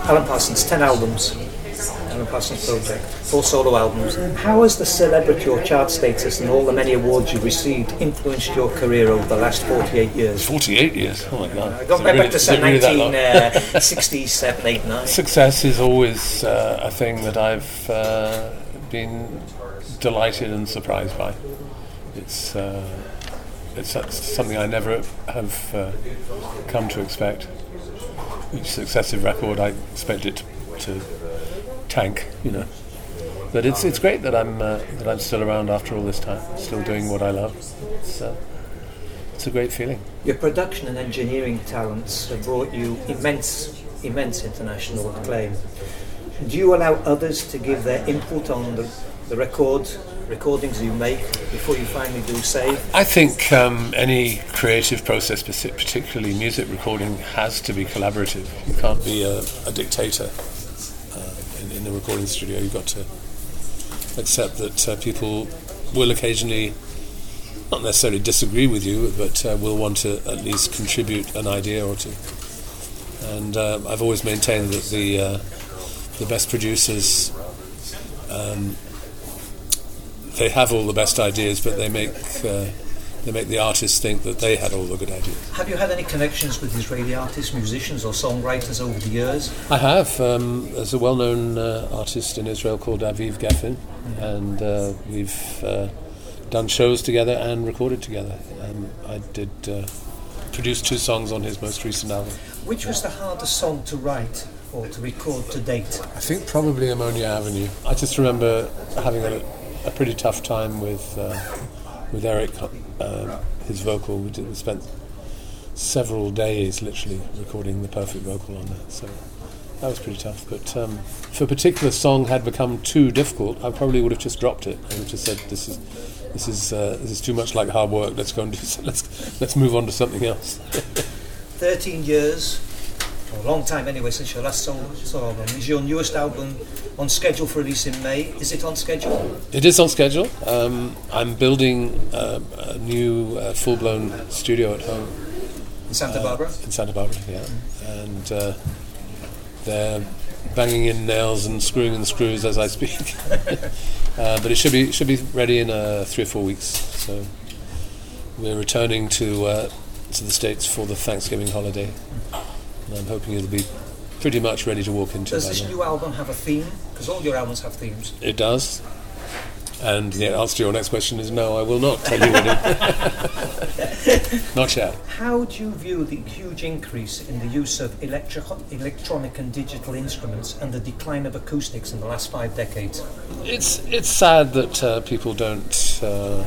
Alan Parsons, 10 albums. Alan Parsons Project, 4 solo albums. How has the celebrity or chart status and all the many awards you've received influenced your career over the last 48 years? 48 years? Oh my God. I got back to 1967, 8, 9. Success is always a thing that I've been delighted and surprised by. It's something I never have come to expect. Each successive record, I expect it to tank, But it's great that I'm still around after all this time, still doing what I love. It's a great feeling. Your production and engineering talents have brought you immense international acclaim. Do you allow others to give their input on the recordings you make before you finally do save? I think any creative process, particularly music recording, has to be collaborative. You can't be a dictator in the recording studio. You've got to accept that people will occasionally not necessarily disagree with you, but will want to at least contribute an idea or two. And I've always maintained that the best producers, they have all the best ideas, but they make the artists think that they had all the good ideas. Have you had any connections with Israeli artists, musicians or songwriters over the years? I have. There's a well-known artist in Israel called Aviv Geffen, and we've done shows together and recorded together. I did produce 2 songs on his most recent album. Which was the hardest song to write or to record to date? I think probably Ammonia Avenue. I just remember having a pretty tough time with Eric, his vocal. We spent several days literally recording the perfect vocal on that, so that was pretty tough. But if a particular song had become too difficult, I probably would have just dropped it. I would have just said, "This is too much like hard work. Let's go and let's move on to something else." 13 years, or a long time anyway, since your last solo album. Is your newest album on schedule for release in May? Is it on schedule? It is on schedule. I'm building a new full-blown studio at home. In Santa Barbara? In Santa Barbara, yeah. And they're banging in nails and screwing in screws as I speak. But it should be ready in 3 or 4 weeks. So we're returning to the States for the Thanksgiving holiday. And I'm hoping it'll be pretty much ready to walk into. Does this new album have a theme? Because all your albums have themes. It does. And the answer to your next question is no, I will not tell you what it is. Not yet. How do you view the huge increase in the use of electronic and digital instruments and the decline of acoustics in the last 5 decades? It's sad that people don't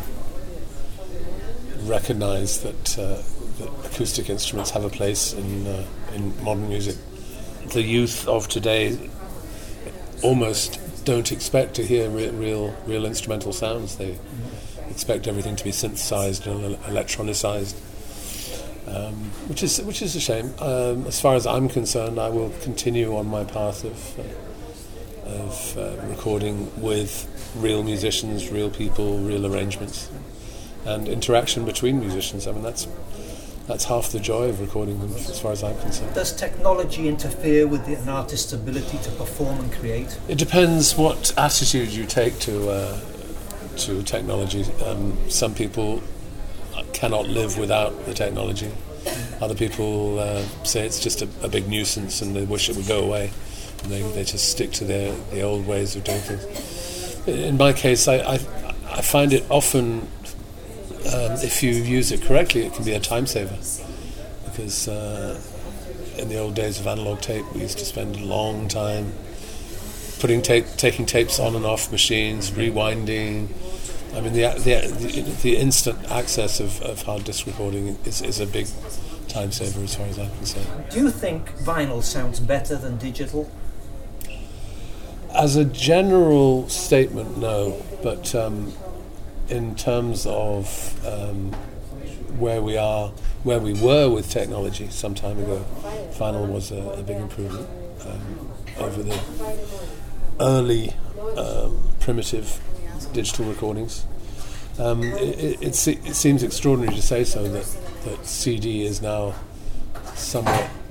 recognise that acoustic instruments have a place in modern music. The youth of today almost don't expect to hear real instrumental sounds. They expect everything to be synthesized and electronicized, which is a shame. As far as I'm concerned, I will continue on my path of recording with real musicians, real people, real arrangements, and interaction between musicians. I mean, that's half the joy of recording them, as far as I'm concerned. Does technology interfere with an artist's ability to perform and create? It depends what attitude you take to technology. Some people cannot live without the technology. Other people say it's just a big nuisance and they wish it would go away. And they just stick to the old ways of doing things. In my case, I find it often, if you use it correctly, it can be a time saver. Because in the old days of analog tape, we used to spend a long time taking tapes on and off machines, rewinding. I mean, the instant access of hard disk recording is a big time saver as far as I'm concerned. Do you think vinyl sounds better than digital? As a general statement, no. But in terms of where we were with technology some time ago, vinyl was a big improvement over the early primitive digital recordings. It seems extraordinary to say so that CD is now somewhat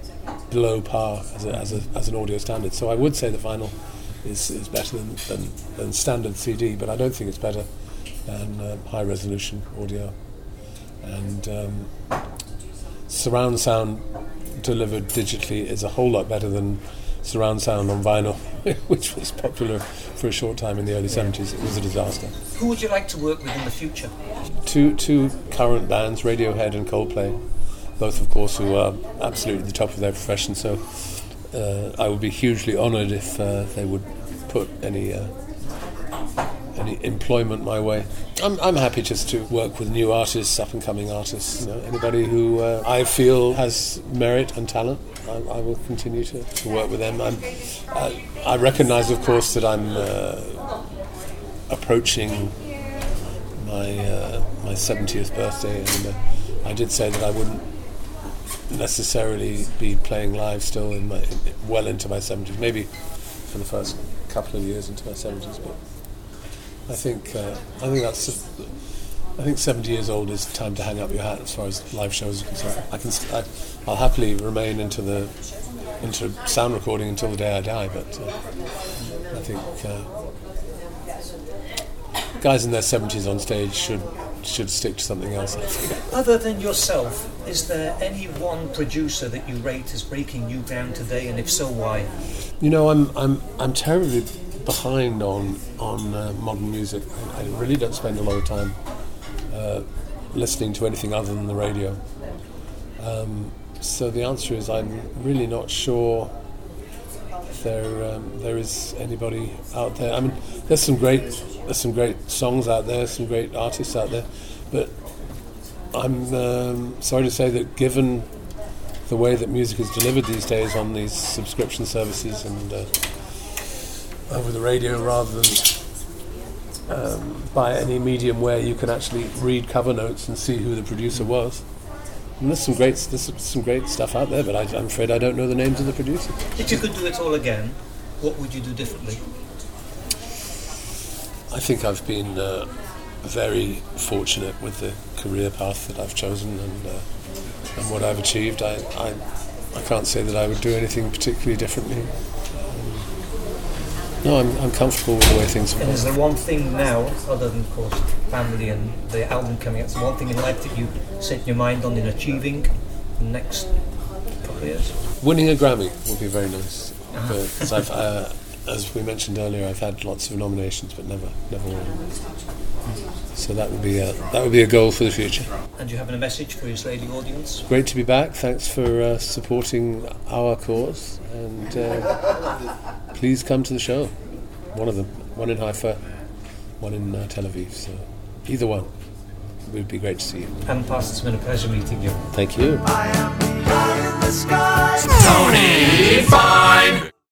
below par as an audio standard. So I would say the vinyl is better than standard CD, but I don't think it's better than high resolution audio. And surround sound delivered digitally is a whole lot better than surround sound on vinyl, which was popular for a short time in the early 70s. It was a disaster. Who would you like to work with in the future? Two current bands, Radiohead and Coldplay, both of course who are absolutely the top of their profession, so I would be hugely honoured if they would put any employment my way. I'm happy just to work with new artists, up and coming artists. Anybody who I feel has merit and talent, I will continue to work with them. I recognise, of course, that I'm approaching my 70th birthday, and I did say that I wouldn't necessarily be playing live still well into my 70s, maybe for the first couple of years into my 70s, but I think 70 years old is time to hang up your hat as far as live shows are concerned. I'll happily remain into sound recording until the day I die, but I think guys in their 70s on stage should stick to something else. Other than yourself, is there any one producer that you rate as breaking you down today, and if so, why? I'm terribly behind on modern music. I really don't spend a lot of time listening to anything other than the radio. So the answer is I'm really not sure if there is anybody out there. I mean, there's some great songs out there, some great artists out there, but I'm sorry to say that given the way that music is delivered these days on these subscription services and over the radio rather than by any medium where you can actually read cover notes and see who the producer was. And there's some great stuff out there, but I'm afraid I don't know the names of the producers. If you could do it all again, what would you do differently? I think I've been very fortunate with the career path that I've chosen and what I've achieved. I can't say that I would do anything particularly differently. No, I'm comfortable with the way things are. And is there one thing now, other than, of course, family and the album coming out, is there one thing in life that you set your mind on in achieving in the next couple of years? Winning a Grammy would be very nice. Because as we mentioned earlier, I've had lots of nominations, but never won. So that would be a goal for the future. And do you have a message for your Israeli audience? Great to be back. Thanks for supporting our cause, and please come to the show. One of them, one in Haifa, one in Tel Aviv. So either one, it would be great to see you. And Pastor, it's been a pleasure meeting you. Thank you. I am high in the sky. Tony Fine.